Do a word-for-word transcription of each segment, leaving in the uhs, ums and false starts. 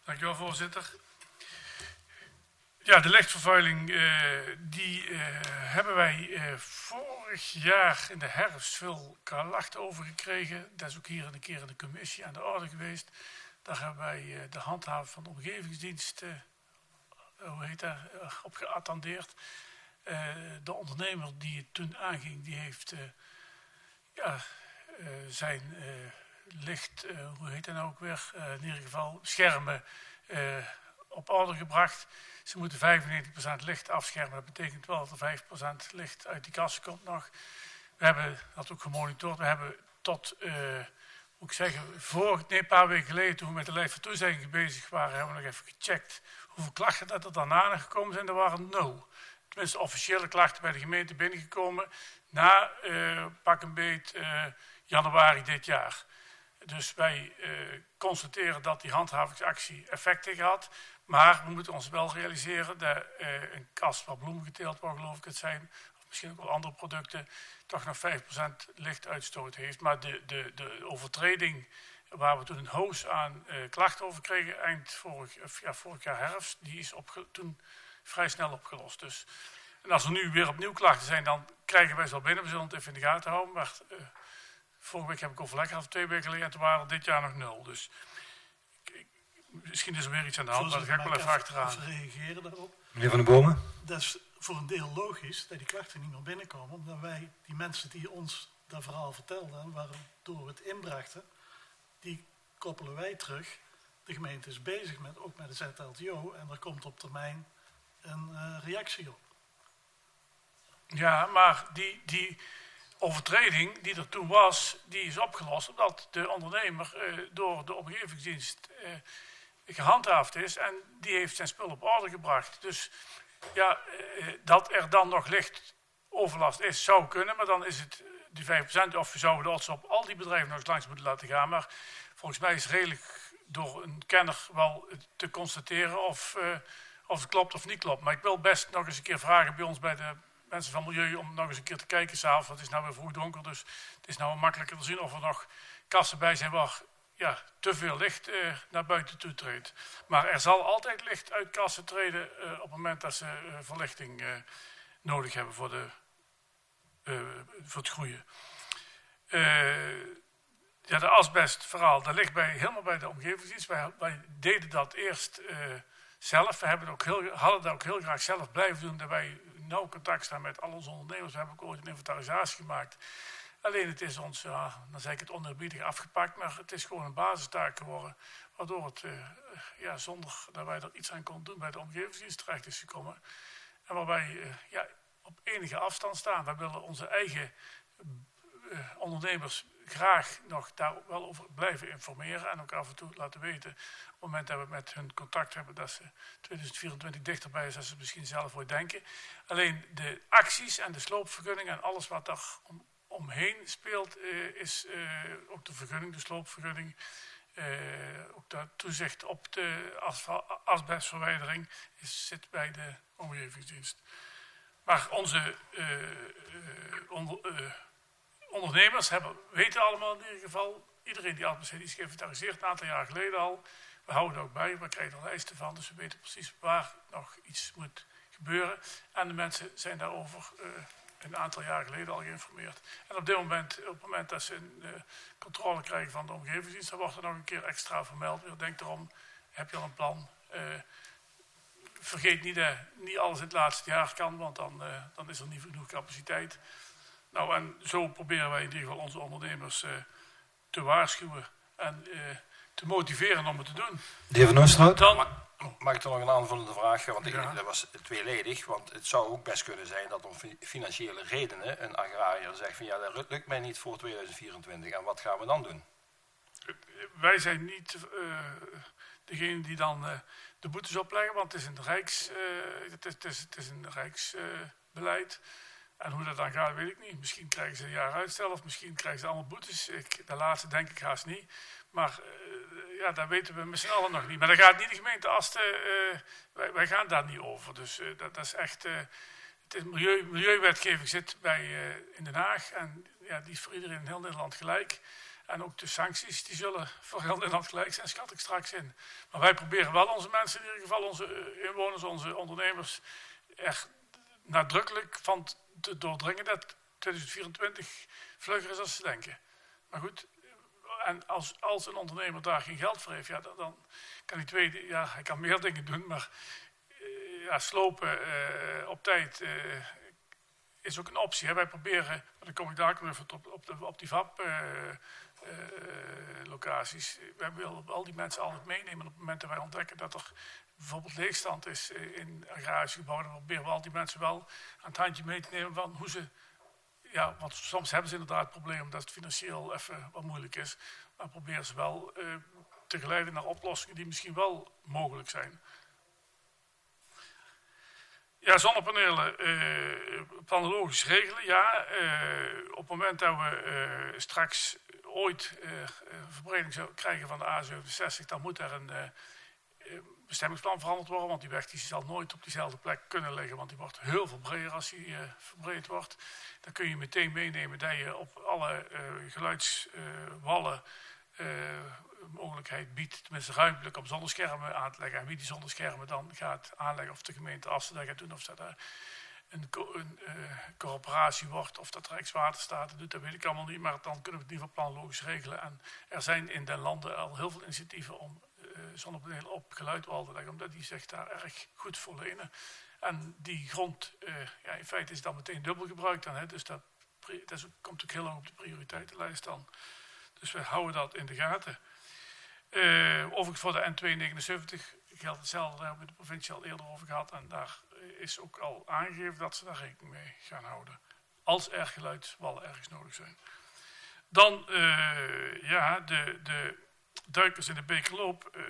Dankjewel, voorzitter. Ja, de lichtvervuiling uh, die uh, hebben wij uh, vorig jaar in de herfst veel klachten over gekregen. Dat is ook hier een keer in de commissie aan de orde geweest. Daar hebben wij uh, de handhaver van de omgevingsdienst uh, hoe heet dat, uh, op geattendeerd. Uh, de ondernemer die het toen aanging, die heeft uh, ja, uh, zijn uh, licht, uh, hoe heet dat nou ook weer, uh, in ieder geval schermen uh, op orde gebracht. Ze moeten vijfennegentig procent licht afschermen. Dat betekent wel dat er vijf procent licht uit die kassen komt nog. We hebben dat ook gemonitord. We hebben tot, uh, moet ik zeggen, voor, nee, een paar weken geleden, toen we met de lijst van toezeggingen bezig waren, hebben we nog even gecheckt hoeveel klachten dat er daarna gekomen zijn. Er waren nul. Tenminste, officiële klachten bij de gemeente binnengekomen na uh, pak een beet uh, januari dit jaar. Dus wij uh, constateren dat die handhavingsactie effect tegen had. Maar we moeten ons wel realiseren dat uh, een kast waar bloemen geteeld worden, geloof ik het zijn, of misschien ook wel andere producten, toch nog vijf procent lichtuitstoot heeft. Maar de, de, de overtreding waar we toen een hoos aan uh, klachten over kregen, eind vorig, of, ja, vorig jaar herfst, die is opge- toen vrij snel opgelost. Dus, en als er nu weer opnieuw klachten zijn, dan krijgen wij ze wel binnen. We zullen het even in de gaten houden. Maar uh, vorige week heb ik overleg gehad, twee weken geleden, en toen waren er dit jaar nog nul. Dus misschien is er weer iets aan de hand, maar dat ga ik wel even achteraan. Even reageren daarop. Meneer Van den Bomen? Dat is voor een deel logisch dat die klachten niet meer binnenkomen, omdat wij, die mensen die ons dat verhaal vertelden, waardoor we het inbrachten, die koppelen wij terug. De gemeente is bezig met, ook met de Z L T O en er komt op termijn een uh, reactie op. Ja, maar die, die overtreding die er toen was, die is opgelost omdat de ondernemer uh, door de omgevingsdienst uh, gehandhaafd is en die heeft zijn spul op orde gebracht. Dus ja, uh, dat er dan nog licht overlast is, zou kunnen, maar dan is het die vijf procent, of we zouden de op al die bedrijven nog eens langs moeten laten gaan. Maar volgens mij is het redelijk door een kenner wel te constateren of, uh, of het klopt of niet klopt. Maar ik wil best nog eens een keer vragen bij ons, bij de mensen van Milieu, om nog eens een keer te kijken s'avonds. Het is nou weer vroeg donker, dus het is nou makkelijker te zien of er nog kassen bij zijn waar ja, te veel licht uh, naar buiten toe treedt. Maar er zal altijd licht uit kassen treden uh, op het moment dat ze uh, verlichting uh, nodig hebben voor, de, uh, voor het groeien. Uh, ja, de asbestverhaal, dat ligt bij, helemaal bij de omgevingsdienst. Wij, wij deden dat eerst uh, zelf. We hebben ook heel, hadden dat ook heel graag zelf blijven doen, dat wij nauw contact staan met al onze ondernemers. We hebben ook ooit een inventarisatie gemaakt. Alleen het is ons, ja, dan zeg ik het oneerbiedig afgepakt, maar het is gewoon een basistaak geworden, waardoor het, uh, ja, zonder dat wij er iets aan konden doen, bij de omgevingsdienst terecht is gekomen. En waar wij uh, ja, op enige afstand staan. Wij willen onze eigen uh, ondernemers graag nog daar wel over blijven informeren en ook af en toe laten weten, op het moment dat we met hun contact hebben, dat ze tweeduizend vierentwintig dichterbij is dan ze misschien zelf ooit denken. Alleen de acties en de sloopvergunning en alles wat daar om, omheen speelt, uh, is uh, ook de vergunning, de sloopvergunning, uh, ook de toezicht op de asfal- asbestverwijdering is, zit bij de omgevingsdienst. Maar onze uh, uh, onder, uh, ondernemers hebben, weten allemaal in ieder geval, iedereen die asbest heeft, is geïnventariseerd een aantal jaar geleden al. We houden er ook bij, we krijgen er lijsten van, dus we weten precies waar nog iets moet gebeuren. En de mensen zijn daarover uh, een aantal jaar geleden al geïnformeerd. En op dit moment, op het moment dat ze een uh, controle krijgen van de omgevingsdienst, dan wordt er nog een keer extra vermeld. Denk erom, heb je al een plan? Uh, vergeet niet dat niet alles in het laatste jaar kan, want dan, uh, dan is er niet genoeg capaciteit. Nou, en zo proberen wij in ieder geval onze ondernemers uh, te waarschuwen en uh, te motiveren om het te doen. De heer Van Oosterhout? Dan mag, mag ik er nog een aanvullende vraag? Want ik, Ja. dat was tweeledig, want het zou ook best kunnen zijn dat om financiële redenen een agrariër zegt van ja, dat lukt mij niet voor tweeduizend vierentwintig. En wat gaan we dan doen? Wij zijn niet uh, degene die dan uh, de boetes opleggen, want het is een rijks, uh, het is, het is, het is een rijksbeleid. Uh, En hoe dat dan gaat, weet ik niet. Misschien krijgen ze een jaar uitstel of misschien krijgen ze allemaal boetes. Ik, de laatste denk ik haast niet. Maar uh, ja, dat weten we met z'n allen nog niet. Maar dan gaat niet de gemeente Asten, uh, wij, wij gaan daar niet over. Dus uh, dat, dat is echt, uh, het is milieu, milieuwetgeving zit bij uh, in Den Haag. En ja, die is voor iedereen in heel Nederland gelijk. En ook de sancties, die zullen voor heel Nederland gelijk zijn, schat ik straks in. Maar wij proberen wel onze mensen, in ieder geval onze inwoners, onze ondernemers, echt nadrukkelijk van te doordringen dat twintig vierentwintig vlugger is als ze denken. Maar goed, en als, als een ondernemer daar geen geld voor heeft, ja, dan, dan kan hij twee, ja, hij kan meer dingen doen, maar uh, ja, slopen uh, op tijd uh, is ook een optie. Hè. Wij proberen, maar dan kom ik daar ook even op, op, de, op die V A P-locaties. Uh, uh, wij willen al die mensen altijd meenemen op het moment dat wij ontdekken dat er bijvoorbeeld leegstand is in agrarische gebouwen. Dan proberen we al die mensen wel aan het handje mee te nemen van hoe ze... Ja, want soms hebben ze inderdaad het probleem dat het financieel even wat moeilijk is. Maar proberen ze wel uh, te geleiden naar oplossingen die misschien wel mogelijk zijn. Ja, zonnepanelen, uh, planologisch regelen. Ja, uh, op het moment dat we uh, straks ooit uh, een verbreding zou krijgen van de A zevenenzestig, dan moet er een uh, bestemmingsplan veranderd worden. Want die weg die zal nooit op diezelfde plek kunnen liggen. Want die wordt heel veel breder als die uh, verbreed wordt. Dan kun je meteen meenemen dat je op alle uh, geluidswallen uh, uh, mogelijkheid biedt, tenminste ruimtelijk, om zonneschermen aan te leggen. En wie die zonneschermen dan gaat aanleggen, of de gemeente Assen dat gaat doen, of dat er een, co een uh, coöperatie wordt, of dat Rijkswaterstaat doet, dat weet ik allemaal niet. Maar dan kunnen we het in ieder geval planologisch regelen. En er zijn in den landen al heel veel initiatieven om uh, zonnepanelen op geluidwal te leggen, omdat die zich daar erg goed voor lenen. En die grond, uh, ja, in feite is dan meteen dubbel gebruikt dan. Hè? Dus dat, dat is, komt ook heel lang op de prioriteitenlijst dan. Dus we houden dat in de gaten. Uh, overigens voor de N tweehonderdnegenenzeventig geldt hetzelfde, daar hebben we de provincie al eerder over gehad. En daar is ook al aangegeven dat ze daar rekening mee gaan houden. Als er geluidswallen ergens nodig zijn. Dan uh, ja, de, de duikers in de Bekerloop. Uh,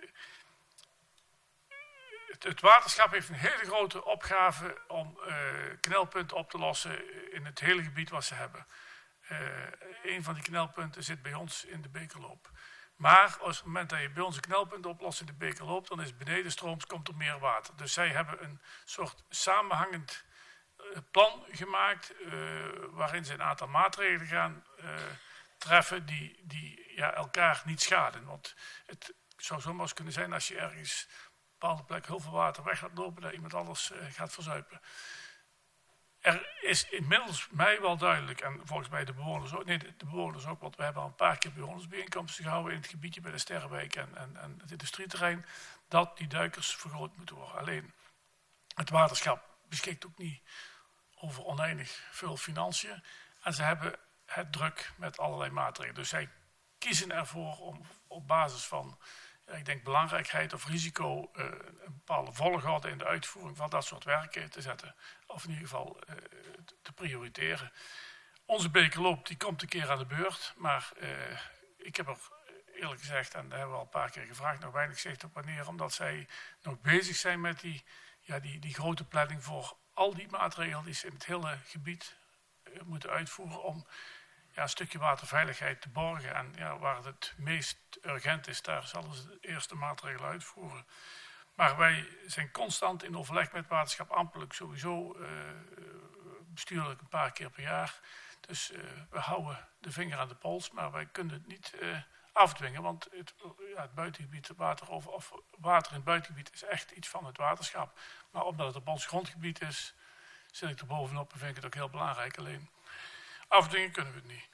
het, het waterschap heeft een hele grote opgave om uh, knelpunten op te lossen in het hele gebied wat ze hebben. Uh, een van die knelpunten zit bij ons in de Bekerloop. Maar op het moment dat je bij ons een knelpunt oplost in de Bekerloop, dan is benedenstrooms, komt er meer water. Dus zij hebben een soort samenhangend uh, plan gemaakt, uh, waarin ze een aantal maatregelen gaan uh, treffen die, die ja, elkaar niet schaden. Want het zou zomaar eens kunnen zijn als je ergens op een bepaalde plek heel veel water weg gaat lopen, dat iemand anders uh, gaat verzuipen. Er is inmiddels mij wel duidelijk, en volgens mij de bewoners ook, nee, de, de bewoners ook, want we hebben al een paar keer bewonersbijeenkomsten gehouden in het gebiedje bij de Sterrenwijk en, en, en het industrieterrein, dat die duikers vergroot moeten worden. Alleen, het waterschap beschikt ook niet over oneindig veel financiën en ze hebben het druk met allerlei maatregelen. Dus zij kiezen ervoor om op basis van, ik denk, belangrijkheid of risico uh, een bepaalde volgorde in de uitvoering van dat soort werken te zetten. Of in ieder geval uh, te prioriteren. Onze Bekerloop die komt een keer aan de beurt. Maar uh, ik heb er eerlijk gezegd, en daar hebben we al een paar keer gevraagd, nog weinig zicht op wanneer. Omdat zij nog bezig zijn met die, ja, die, die grote planning voor al die maatregelen die ze in het hele gebied uh, moeten uitvoeren om ja, een stukje waterveiligheid te borgen. En ja, waar het het meest urgent is, daar zullen ze de eerste maatregelen uitvoeren. Maar wij zijn constant in overleg met waterschap, ambtelijk sowieso, uh, bestuurlijk een paar keer per jaar. Dus uh, we houden de vinger aan de pols, maar wij kunnen het niet uh, afdwingen. Want het, ja, het buitengebied, water, of, of water in het buitengebied is echt iets van het waterschap. Maar omdat het op ons grondgebied is, zit ik er bovenop en vind ik het ook heel belangrijk. Alleen afdwingen kunnen we het niet.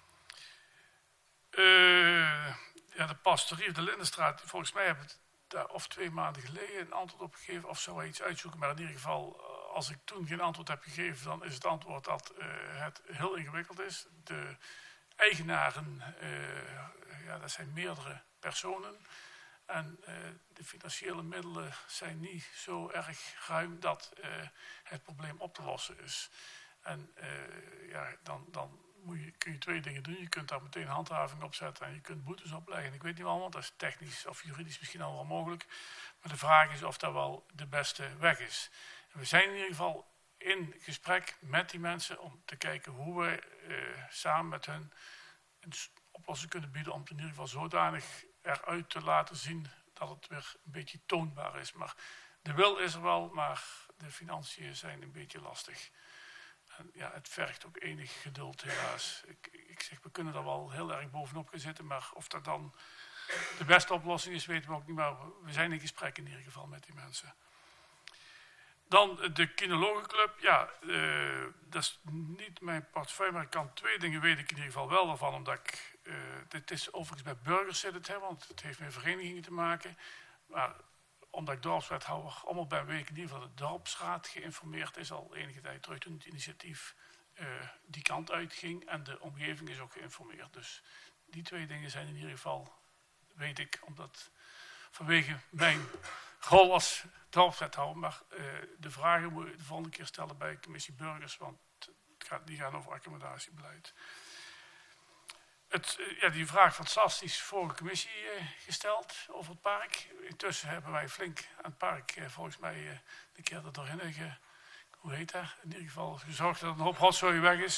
Uh, ja, de pastorie of de Lindenstraat, volgens mij hebben we het daar of twee maanden geleden een antwoord op gegeven, of zou wij iets uitzoeken. Maar in ieder geval, als ik toen geen antwoord heb gegeven, dan is het antwoord dat uh, het heel ingewikkeld is. De eigenaren, uh, ja, dat zijn meerdere personen. En uh, de financiële middelen zijn niet zo erg ruim dat uh, het probleem op te lossen is. En uh, ja, dan, dan moet je, kun je twee dingen doen. Je kunt daar meteen handhaving op zetten en je kunt boetes opleggen. Ik weet niet allemaal, dat is technisch of juridisch misschien al wel mogelijk. Maar de vraag is of dat wel de beste weg is. En we zijn in ieder geval in gesprek met die mensen om te kijken hoe we uh, samen met hen een oplossing kunnen bieden om het in ieder geval zodanig eruit te laten zien dat het weer een beetje toonbaar is. Maar de wil is er wel, maar de financiën zijn een beetje lastig. En ja, het vergt ook enig geduld helaas. Ik, ik zeg, we kunnen er wel heel erg bovenop gaan zitten, maar of dat dan de beste oplossing is, weten we ook niet. Maar we zijn in gesprek in ieder geval met die mensen. Dan de Kinologenclub. Ja, uh, dat is niet mijn portefeuille, maar ik kan twee dingen weet ik in ieder geval wel van. Omdat ik, uh, dit is overigens bij burgers zit het, hè, want het heeft met verenigingen te maken. Maar omdat ik dorpswethouder allemaal bij een week in ieder geval de dorpsraad geïnformeerd is al enige tijd terug toen het initiatief uh, die kant uitging. En de omgeving is ook geïnformeerd. Dus die twee dingen zijn in ieder geval, weet ik, omdat vanwege mijn rol als dorpswethouder, maar uh, de vragen moet je de volgende keer stellen bij commissie burgers, want het gaat, die gaan over accommodatiebeleid. Het, uh, ja, die vraag van S A S is vorige commissie uh, gesteld over het park. Intussen hebben wij flink aan het park uh, volgens mij uh, de keer er doorheen ge, hoe heet dat? In ieder geval gezorgd dat er een hoop rotzooi weg is.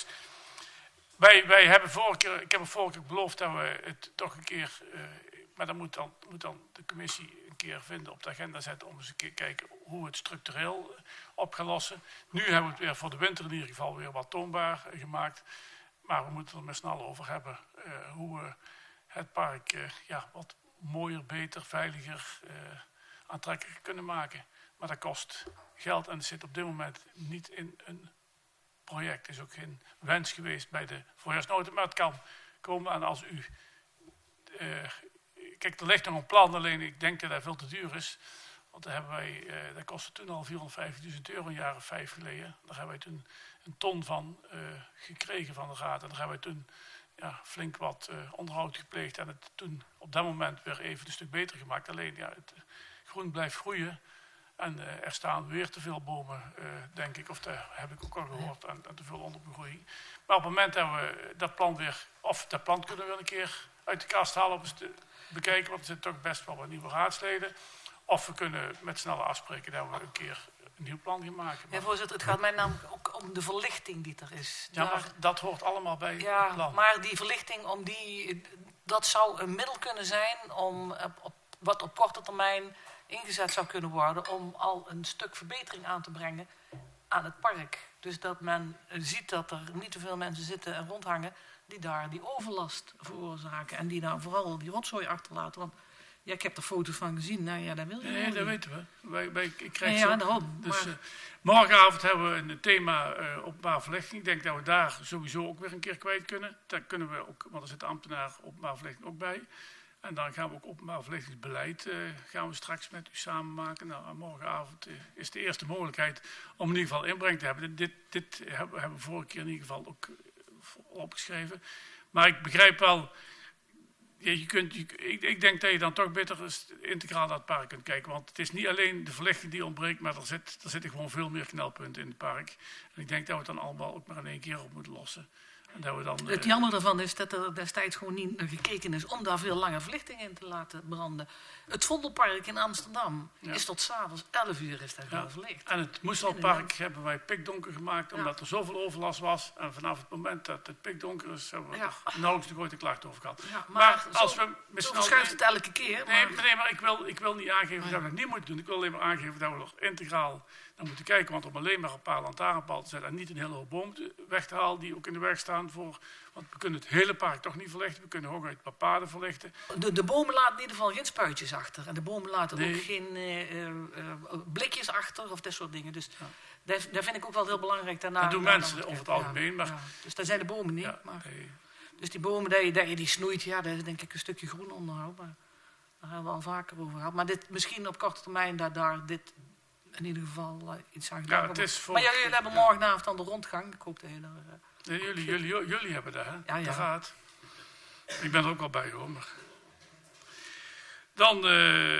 Wij, wij hebben vorige keer, ik heb er vorige keer beloofd dat we het toch een keer, uh, maar dan moet, dan moet dan de commissie een keer vinden op de agenda zetten om eens een keer kijken hoe we het structureel uh, op gaan lossen. Nu hebben we het weer voor de winter in ieder geval weer wat toonbaar uh, gemaakt. Maar we moeten er met snel over hebben uh, hoe we het park uh, ja, wat mooier, beter, veiliger, uh, aantrekkelijker kunnen maken. Maar dat kost geld en het zit op dit moment niet in een project. Het is ook geen wens geweest bij de voorjaarsnota, maar het kan komen. En als u... Uh, kijk, er ligt nog een plan, alleen ik denk dat dat veel te duur is. Want daar hebben wij, uh, dat kostte toen al vierhonderdvijftigduizend euro een jaar of vijf geleden. Daar hebben wij toen een ton van uh, gekregen van de raad. En daar hebben wij toen ja, flink wat uh, onderhoud gepleegd. En het toen op dat moment weer even een stuk beter gemaakt. Alleen ja, het uh, groen blijft groeien. En uh, er staan weer te veel bomen, uh, denk ik. Of dat heb ik ook al gehoord. En, en te veel onderbegroeiing. Maar op het moment dat we dat plan weer... Of dat plan kunnen we weer een keer uit de kast halen. Om eens te bekijken. Want er zitten toch best wel wat nieuwe raadsleden. Of we kunnen met snelle afspreken dat we een keer een nieuw plan gaan maken. Ja, voorzitter, het gaat mij namelijk ook om de verlichting die er is. Ja, maar dat hoort allemaal bij ja, het plan. Maar die verlichting, om die, dat zou een middel kunnen zijn om op, op, wat op korte termijn ingezet zou kunnen worden om al een stuk verbetering aan te brengen aan het park. Dus dat men ziet dat er niet te veel mensen zitten en rondhangen die daar die overlast veroorzaken en die daar vooral die rotzooi achterlaten. Want ja, ik heb er foto's van gezien. Nou ja, dat wil je Nee, dat niet. weten we. Wij, wij, ik krijg nee, zo, ja, daarom. dus, Maar... uh, morgenavond hebben we een thema uh, openbare verlichting. Ik denk dat we daar sowieso ook weer een keer kwijt kunnen. Daar kunnen we ook, want er zit de ambtenaar openbare verlichting ook bij. En dan gaan we ook openbaar verlichtingsbeleid uh, gaan we straks met u samen maken. Nou, morgenavond uh, is de eerste mogelijkheid om in ieder geval inbreng te hebben. Dit, dit hebben, hebben we vorige keer in ieder geval ook uh, opgeschreven. Maar ik begrijp wel... Ja, je kunt, je, ik, ik denk dat je dan toch beter integraal naar het park kunt kijken. Want het is niet alleen de verlichting die ontbreekt, maar er, zit, er zitten gewoon veel meer knelpunten in het park. En ik denk dat we het dan allemaal ook maar in één keer op moeten lossen. En dat we dan, het uh, jammer daarvan is dat er destijds gewoon niet naar gekeken is om daar veel langer verlichting in te laten branden. Het Vondelpark in Amsterdam ja. is tot 's avonds elf uur is daar ja. veel verlicht. En het Moeselpark hebben wij pikdonker gemaakt omdat ja. er zoveel overlast was. En vanaf het moment dat het pikdonker is, hebben we ja. er nauwelijks de grote klacht over gehad. Ja, maar, maar als zo, we zo verschuift het elke keer. Nee, maar, nee, maar ik wil, ik wil niet aangeven ja. dat we dat niet moeten doen. Ik wil alleen maar aangeven dat we er integraal naar moeten kijken. Want om alleen maar een paar lantaarnpalen te zetten en niet een hele hoop bomen weg te halen die ook in de weg staan voor... Want we kunnen het hele park toch niet verlichten. We kunnen hooguit een paar paden verlichten. De, de bomen laten in ieder geval geen spuitjes achter. En de bomen laten nee. ook geen uh, uh, blikjes achter of dat soort dingen. Dus ja. daar, daar vind ik ook wel heel belangrijk. Daarna, dat doen daarna mensen over het algemeen. Ja, maar... ja. Dus daar zijn de bomen niet. Ja, maar... nee. Dus die bomen, dat je, dat je die snoeit, ja, dat is denk ik een stukje groen onderhoud. Maar daar hebben we al vaker over gehad. Maar dit, misschien op korte termijn dat daar dit in ieder geval uh, iets aan gedaan wordt. Ja, maar jullie hebben morgenavond dan de rondgang. Ik hoop dat je daar... Uh, nee, jullie, jullie, jullie hebben dat, hè? Ja, ja. Dat gaat. Ik ben er ook al bij, hoor. Maar... Dan uh,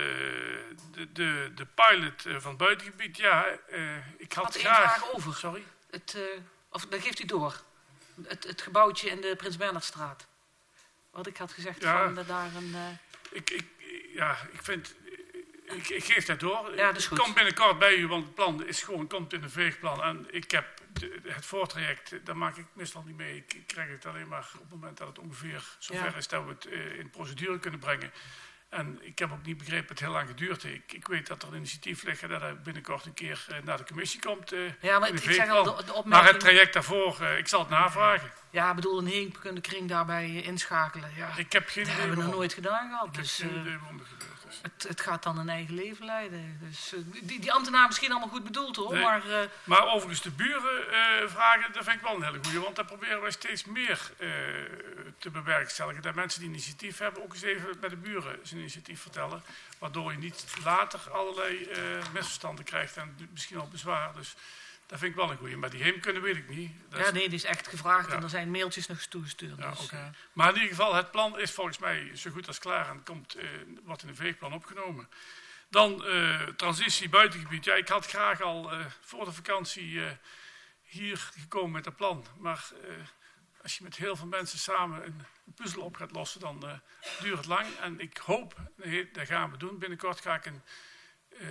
de, de, de pilot uh, van het buitengebied. Ja, uh, ik had, had graag... één vraag over. Sorry? Het, uh, of dan geeft u door. Het, het gebouwtje in de Prins Bernhardstraat. Wat ik had gezegd ja, van uh, daar een... Uh... Ik, ik, ja, ik vind... Ik, ik geef dat door. Ja, dat is goed. Ik kom binnenkort bij u, want het plan is gewoon, komt in een veegplan. En ik heb de, het voortraject, daar maak ik meestal niet mee. Ik, ik krijg het alleen maar op het moment dat het ongeveer zover ja. is dat we het uh, in procedure kunnen brengen. En ik heb ook niet begrepen dat het heel lang geduurd heeft. Ik, ik weet dat er een initiatief ligt en dat hij binnenkort een keer uh, naar de commissie komt. Uh, ja, maar ik zeg al, de, de opmerking... Maar het traject daarvoor, uh, ik zal het navragen. Ja, ik bedoel, een heer kunnen de kring daarbij uh, inschakelen. Ja, ik heb geen dat idee hebben we nog waarom. nooit gedaan gehad. Ik dus, heb geen uh, idee waarom dat gebeurt is. Het, het gaat dan een eigen leven leiden. Dus, uh, die, die ambtenaar misschien allemaal goed bedoeld hoor. Nee, maar, uh, maar overigens de buren uh, vragen, dat vind ik wel een hele goede. Want daar proberen wij steeds meer uh, te bewerkstelligen. Dat mensen die initiatief hebben ook eens even bij de buren zijn initiatief vertellen. Waardoor je niet later allerlei uh, misverstanden krijgt en misschien al bezwaar. Dus dat vind ik wel een goede. Maar die heemkunde weet ik niet. Dat ja, is... nee, die is echt gevraagd ja. en er zijn mailtjes nog toegestuurd. Ja, dus, okay. uh... Maar in ieder geval, het plan is volgens mij zo goed als klaar en komt, uh, wordt in een veegplan opgenomen. Dan uh, transitie buitengebied. Ja, ik had graag al uh, voor de vakantie uh, hier gekomen met een plan. Maar uh, als je met heel veel mensen samen een, een puzzel op gaat lossen, dan uh, duurt het lang. En ik hoop, nee, dat gaan we doen. Binnenkort ga ik een... Uh,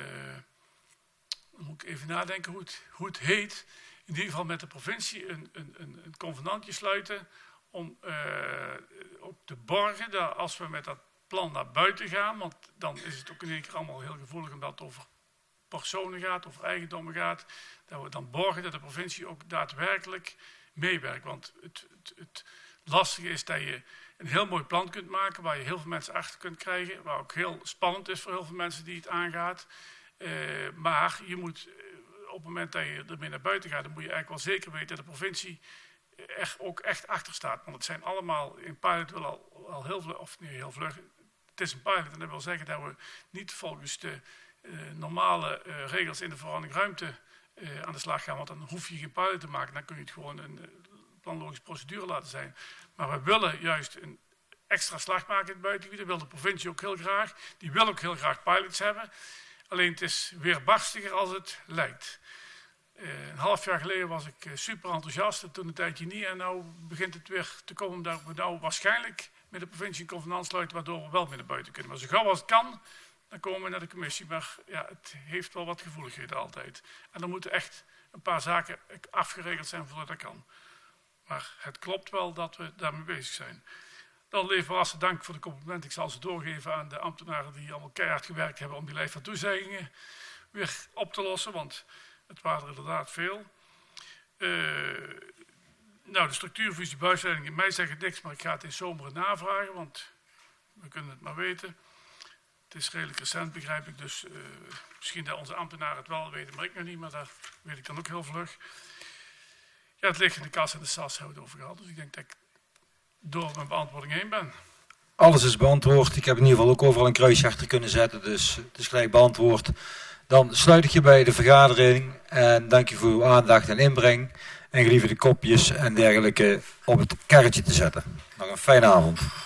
dan moet ik even nadenken hoe het, hoe het heet. In ieder geval met de provincie een, een, een, een convenantje sluiten om uh, ook te borgen dat als we met dat plan naar buiten gaan, want dan is het ook in één keer allemaal heel gevoelig omdat het over personen gaat, over eigendommen gaat, dat we dan borgen dat de provincie ook daadwerkelijk meewerkt. Want het, het, het lastige is dat je een heel mooi plan kunt maken waar je heel veel mensen achter kunt krijgen, waar ook heel spannend is voor heel veel mensen die het aangaat. Uh, maar je moet, uh, op het moment dat je ermee naar buiten gaat, dan moet je eigenlijk wel zeker weten dat de provincie er ook echt achter staat. Want het zijn allemaal, in pilot wel al, al heel vlug, of niet heel vlug, het is een pilot en dat wil zeggen dat we niet volgens de uh, normale uh, regels in de verordening ruimte uh, aan de slag gaan. Want dan hoef je geen pilot te maken, dan kun je het gewoon een uh, planlogische procedure laten zijn. Maar we willen juist een extra slag maken in het buitengebied. Dat wil de provincie ook heel graag. Die wil ook heel graag pilots hebben. Alleen het is weer barstiger als het lijkt. Uh, een half jaar geleden was ik uh, super enthousiast en toen een tijdje niet. En nu begint het weer te komen dat we nou waarschijnlijk met de provincie een convenant sluiten, waardoor we wel mee naar buiten kunnen. Maar zo gauw als het kan, dan komen we naar de commissie. Maar ja, het heeft wel wat gevoeligheden altijd. En er moeten echt een paar zaken afgeregeld zijn voordat dat kan. Maar het klopt wel dat we daarmee bezig zijn. Dan leverwassen dank voor de complimenten. Ik zal ze doorgeven aan de ambtenaren die allemaal keihard gewerkt hebben om die lijst van toezeggingen weer op te lossen. Want het waren er inderdaad veel. Uh, nou, de structuurfusie buisleiding in mij zegt het niks, maar ik ga het in zomer navragen, want we kunnen het maar weten. Het is redelijk recent, begrijp ik, dus uh, misschien dat onze ambtenaren het wel weten, maar ik nog niet, maar dat weet ik dan ook heel vlug. Ja, het ligt in de kas en de S A S hebben we het over gehad, dus ik denk dat ik door mijn beantwoording heen ben. Alles is beantwoord. Ik heb in ieder geval ook overal een kruisje achter kunnen zetten, dus het is gelijk beantwoord. Dan sluit ik je bij de vergadering en dank je voor uw aandacht en inbreng. En gelieve de kopjes en dergelijke op het karretje te zetten. Nog een fijne avond.